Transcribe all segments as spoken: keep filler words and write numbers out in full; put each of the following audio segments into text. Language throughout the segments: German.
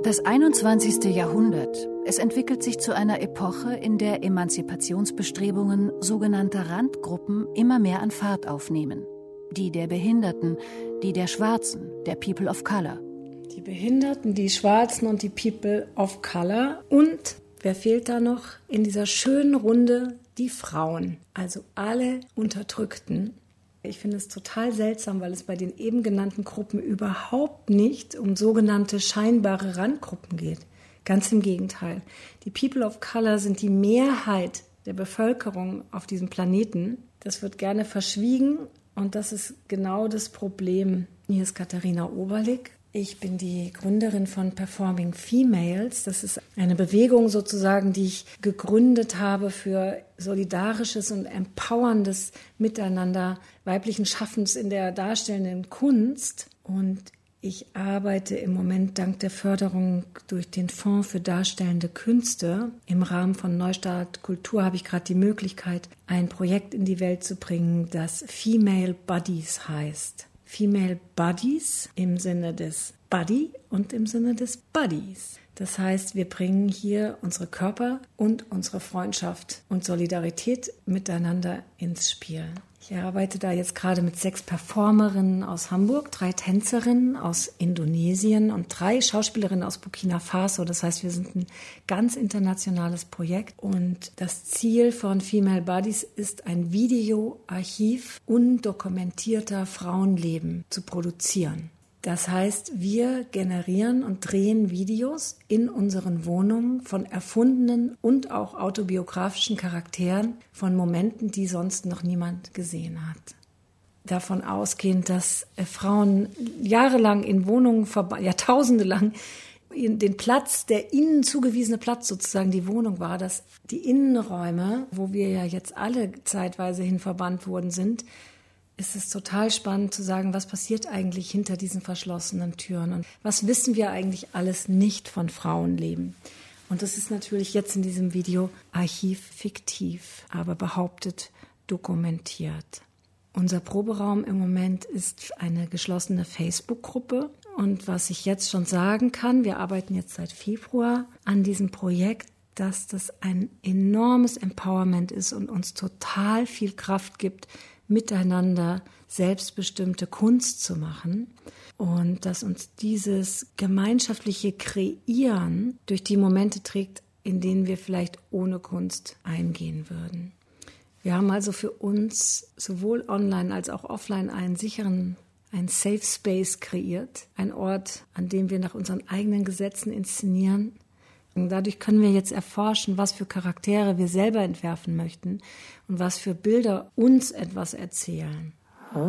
Das einundzwanzigste. Jahrhundert. Es entwickelt sich zu einer Epoche, in der Emanzipationsbestrebungen sogenannter Randgruppen immer mehr an Fahrt aufnehmen. Die der Behinderten, die der Schwarzen, der People of Color. Die Behinderten, die Schwarzen und die People of Color. Und wer fehlt da noch in dieser schönen Runde? Die Frauen, also alle Unterdrückten. Ich finde es total seltsam, weil es bei den eben genannten Gruppen überhaupt nicht um sogenannte scheinbare Randgruppen geht. Ganz im Gegenteil. Die People of Color sind die Mehrheit der Bevölkerung auf diesem Planeten. Das wird gerne verschwiegen und das ist genau das Problem. Hier ist Katharina Oberlig. Ich bin die Gründerin von Performing Females. Das ist eine Bewegung sozusagen, die ich gegründet habe für solidarisches und empowerndes Miteinander weiblichen Schaffens in der darstellenden Kunst. Und ich arbeite im Moment dank der Förderung durch den Fonds für darstellende Künste. Im Rahmen von Neustart Kultur habe ich gerade die Möglichkeit, ein Projekt in die Welt zu bringen, das Female Bodies heißt. Female Bodies im Sinne des Body und im Sinne des Buddies. Das heißt, wir bringen hier unsere Körper und unsere Freundschaft und Solidarität miteinander ins Spiel. Ich arbeite da jetzt gerade mit sechs Performerinnen aus Hamburg, drei Tänzerinnen aus Indonesien und drei Schauspielerinnen aus Burkina Faso. Das heißt, wir sind ein ganz internationales Projekt. Und das Ziel von Female Bodies ist, ein Videoarchiv undokumentierter Frauenleben zu produzieren. Das heißt, wir generieren und drehen Videos in unseren Wohnungen von erfundenen und auch autobiografischen Charakteren, von Momenten, die sonst noch niemand gesehen hat. Davon ausgehend, dass Frauen jahrelang in Wohnungen, Jahrtausende lang, den Platz, der ihnen zugewiesene Platz sozusagen die Wohnung war, dass die Innenräume, wo wir ja jetzt alle zeitweise hin verbannt worden sind, ist es total spannend zu sagen, was passiert eigentlich hinter diesen verschlossenen Türen und was wissen wir eigentlich alles nicht von Frauenleben. Und das ist natürlich jetzt in diesem Video Archiv fiktiv, aber behauptet dokumentiert. Unser Proberaum im Moment ist eine geschlossene Facebook-Gruppe. Und was ich jetzt schon sagen kann, wir arbeiten jetzt seit Februar an diesem Projekt, dass das ein enormes Empowerment ist und uns total viel Kraft gibt, miteinander selbstbestimmte Kunst zu machen und dass uns dieses gemeinschaftliche Kreieren durch die Momente trägt, in denen wir vielleicht ohne Kunst eingehen würden. Wir haben also für uns sowohl online als auch offline einen sicheren, einen Safe Space kreiert, ein Ort, an dem wir nach unseren eigenen Gesetzen inszenieren. Dadurch können wir jetzt erforschen, was für Charaktere wir selber entwerfen möchten und was für Bilder uns etwas erzählen. Oh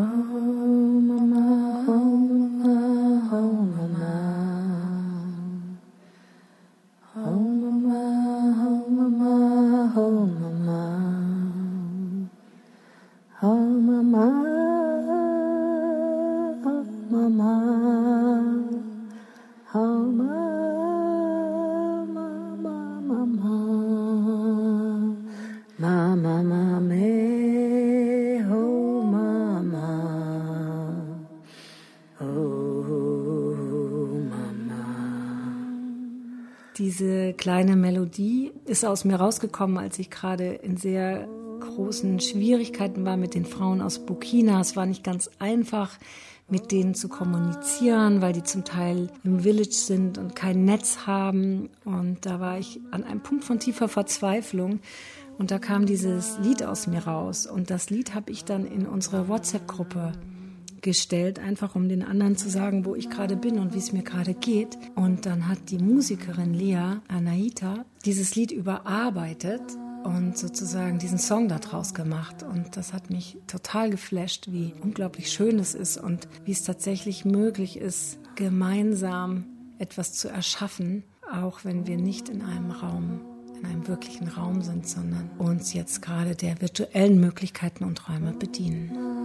Mama, oh Mama, oh Mama. Oh Mama, oh Mama, oh Mama. Oh Mama, oh Mama, oh Mama. Mama, mame, oh Mama, oh Mama. Diese kleine Melodie ist aus mir rausgekommen, als ich gerade in sehr großen Schwierigkeiten war mit den Frauen aus Burkina. Es war nicht ganz einfach, mit denen zu kommunizieren, weil die zum Teil im Village sind und kein Netz haben. Und da war ich an einem Punkt von tiefer Verzweiflung. Und da kam dieses Lied aus mir raus. Und das Lied habe ich dann in unsere WhatsApp-Gruppe gestellt, einfach um den anderen zu sagen, wo ich gerade bin und wie es mir gerade geht. Und dann hat die Musikerin Lea Anaita dieses Lied überarbeitet und sozusagen diesen Song daraus gemacht. Und das hat mich total geflasht, wie unglaublich schön es ist und wie es tatsächlich möglich ist, gemeinsam etwas zu erschaffen, auch wenn wir nicht in einem Raum in einem wirklichen Raum sind, sondern uns jetzt gerade der virtuellen Möglichkeiten und Räume bedienen.